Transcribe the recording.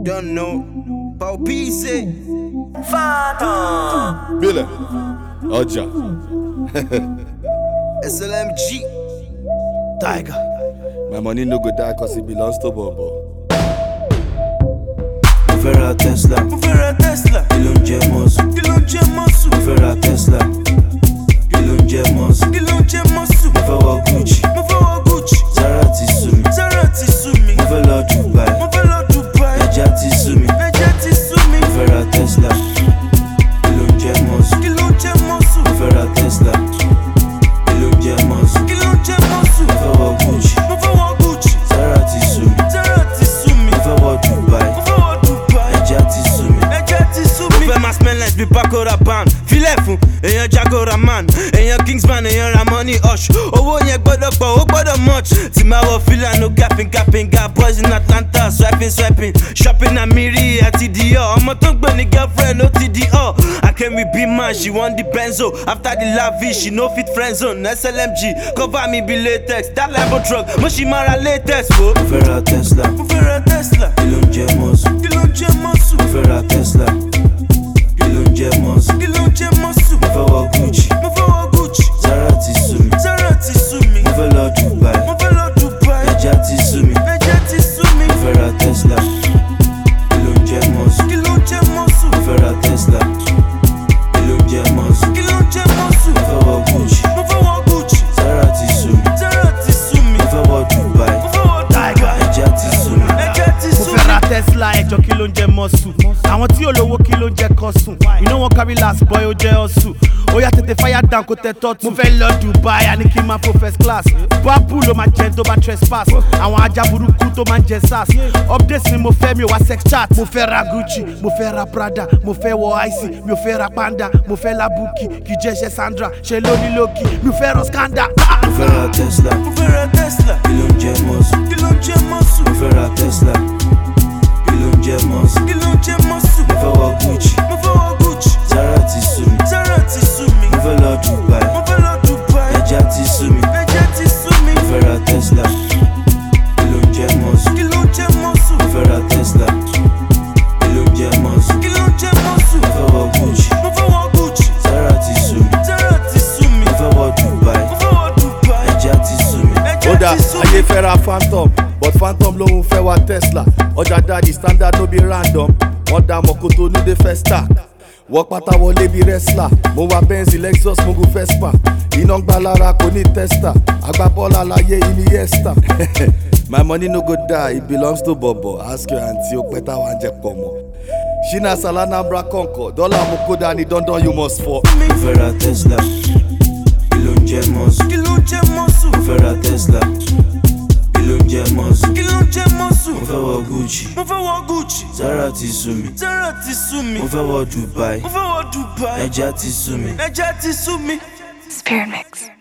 Don't know. Paul PC. Phantom. Billy. Oja. SLMG. Tiger. My money no go die cause it belongs to Bobo. Mo fẹ́ ra Tesla. Mo fẹ́ ra Tesla. Kí ló ń jẹ mọ́sù? Kí ló ń jẹ mọ́sù? Mo fẹ́ ra Tesla. Kí ló ń jẹ mọ́sù? Kí ló ń jẹ mọ́sù? Mo fẹ́ wọ Gucci. Mo fẹ́ wọ Gucci. Zara ti sú mi. Zara ti sú mi. Mo fẹ́ lọ Dubai. Mo fẹ́ lọ Dubai. Ẹja ti sú mi. Ẹja ti sú mi. Mo fẹ́ ra Tesla. Kí ló ń jẹ mọ́sù? Kí ló ń jẹ mọ́sù? Mo fẹ́ ra Tesla. Kí ló ń jẹ mọ́sù? Kí ló ń jẹ mọ́sù? Mo fẹ́ wọ Gucci. Mo fẹ́ wọ Gucci. Zara ti sú mi. Zara ti sú mi. Mo fẹ́ wọ Dubai. Mo fẹ́ wọ Dubai. Ẹja ti sú mi. Ẹja ti sú mi. Mo fẹ́ máa smell like bí Paco Rabanne. Filẹ̀ fún èèyàn Jago Raman, èèyàn Kingsman, èèyàn Ramoni Hush. Owó yẹn gbọ́dọ̀ pọ̀, ó gbọ́dọ̀ much. Tí máa wọ fìlà no gapping. Got boys in Atlanta swiping. Shopping Amiri àti Dior. Ọmọ tó ń gbé ní girlfriend ó ti di ọ́. I came with big man, she want the Benzo. After the lavish, she no fit friend zone. SLMG, cover me be latex. That Lambo truck, mo ṣì máa ra latest wo. Mo fẹ́ ra Tesla. Mo fẹ́ ra Tesla. Kí ló ń jẹ mọ́sù? Kí ló ń jẹ mọ́sù? Mo fẹ́ ra Tesla. Kí ló ń jẹ mọ́sù? Kí ló ń jẹ mọ́sù? Mo fẹ́ wọ Gucci. Mo fẹ́ wọ Gucci. Zara ti sú mi. Zara ti sú mi. Mo fẹ́ lọ Dubai. Mo fẹ́ lọ Dubai. Ẹja ti sú mi. Ẹja ti sú mi. Mo fẹ́ ra Tesla. Kí ló ń jẹ mọ́sù? Kí ló ń jẹ mọ́sù? Mo fẹ́ ra Tesla. Kí ló ń jẹ mọ́sù? Kí ló ń jẹ mọ́sù? Mo fẹ́ wọ Gucci. Mo fẹ́ wọ Gucci. Zara ti sú mi. Zara ti sú mi. Mo fẹ́ wọ Dubai. Mo fẹ́ wọ Dubai. Ẹja ti sú mi. Ẹja ti Mo sú fẹ́ mi. ra Tesla ẹjọ́ kí ló ń jẹ mọ́sù. Àwọn tí ò lówó kí ló ń jẹ kọ́sùn. You know one carry last boy ó jẹ́ ọ̀sùn. Ó yá tètè fire down kó tẹ tọ́tù. Mo fẹ́ lọ Dubai àní kí n máa fò first class. Bábù ló máa jẹ tó bá trespass. Àwọn ajá burúkú tó máa ń jẹ sars. Updates ni mo fẹ́ mi ò wá sex chat. Mo fẹ́ ra Gucci, mo fẹ́ ra Prada, mo fẹ́ wọ Icy, mi ò fẹ́ ra Panda, mo fẹ́ la Buki, kì í jẹ́ ṣe Sandra, ṣe lóní lókì, mi ò fẹ́ rọ Skanda. Mo fẹ́ ra Tesla. Mo fẹ́ ra Tesla. Kí ló ń jẹ mọ́sù? Kí ló ń jẹ mọ́sù? Mo fẹ́ ra Tesla. Kí ló ń jẹ mọ́sù? Kí ló ń jẹ mọ́sù? Mo fẹ́ wọ Gucci. Mo fẹ́ wọ Gucci. Zara ti sú mi. Zara ti sú mi. Mo fẹ́ lọ Dubai. Mo fẹ́ lọ Dubai. Ẹja ti sú mi. Ẹja ti sú mi. Mo fẹ́ ra Tesla. Kí ló ń jẹ mọ́sù? Kí ló ń jẹ mọ́sù? Mo fẹ́ ra Tesla. Kí ló ń jẹ mọ́sù? Kí ló ń jẹ mọ́sù? Mo fẹ́ wọ Gucci. Mo fẹ́ wọ Gucci. Zara ti sú mi. Zara ti sú mi. Mo fẹ́ wọ Dubai. Mo fẹ́ wọ Dubai. Ẹja ti sú mi. Ẹja Oda, ti sú mi. ayé fẹ́ ra Phantom, but Phantom lòun fẹ́ wa Tesla. Ọjà daddy standard no be random. Wọ́n dá mọ̀kòtò ní the first stack. Wọ́n pátá wọlé bí wrestler. Mo wa Benz, Lexus, mo gun Vespa. Iná ń gbá lára kò ní tester. Agbábọ́ọ̀lù aláyé Iniesta. My money no go die, it belongs to Bobo. Ask your aunty ó pẹ́ táwa ń jẹ pọ̀ mọ́. Shina Salanambra Concord, dọ́là mo kó dání dandan you must fall. Mo fẹ́ ra Tesla. Kí ló ń jẹ mọ́sù? Kí ló ń jẹ mọ́sù? Mo fẹ́ ra Tesla. Kí ló ń jẹ mọ́sù? Kí ló ń jẹ mọ́sù? Mo fẹ́ wọ Gucci. Mo fẹ́ wọ Gucci. Zara ti sú mi. Zara ti sú mi. Mo fẹ́ wọ Dubai. Mo fẹ́ wọ Dubai. Ẹja ti sú mi. Ẹja ti sú mi. Spirit Mix.